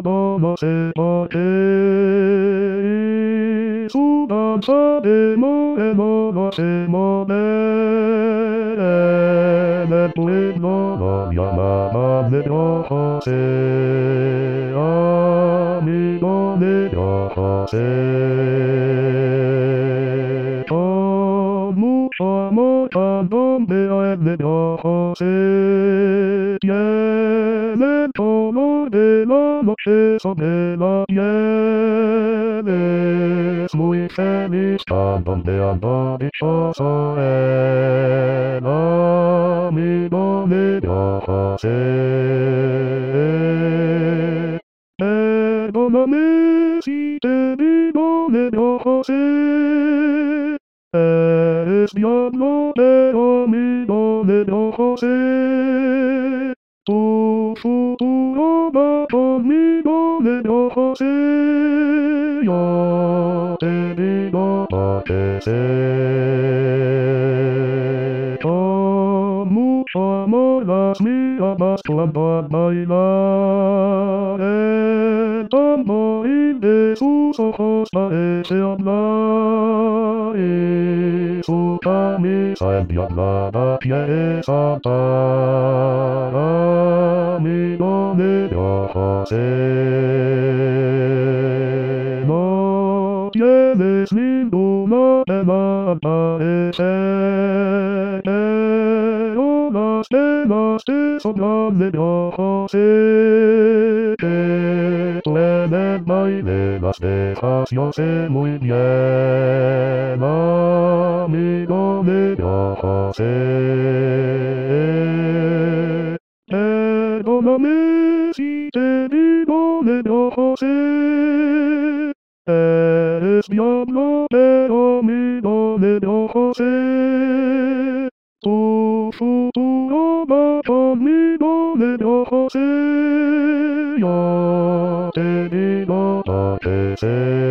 のせばけ相談さでもえものせもねねとえのの山までよこせあみのねよこせとむさもたのめあえねよこせTiene todo de la noche sobre la tienes muy feliz a donde anda dichoso el amigo de Dios José. Perdóname si te digo de Dios José. Eres diablo pero amigo de Dios José. Tu futuro va conmigo de Dios José. Yo te digo lo que sé. Con mucho amor las mirabas cuando al bailar. El tamboril de sus ojos parece hablar. Y su camisa enviada pieza para amigo de Dios José. No tienes ninguna pena al parecer, pero las penas te sobran de Dios José. Que tú en el baile las dejas, yo sé muy bien, amigo de Dios José. Perdóname si te digo de Dios José. Eres diablo pero amigo de Dios José. Tu futuro va conmigo de Dios José. Yo te digo lo que sé.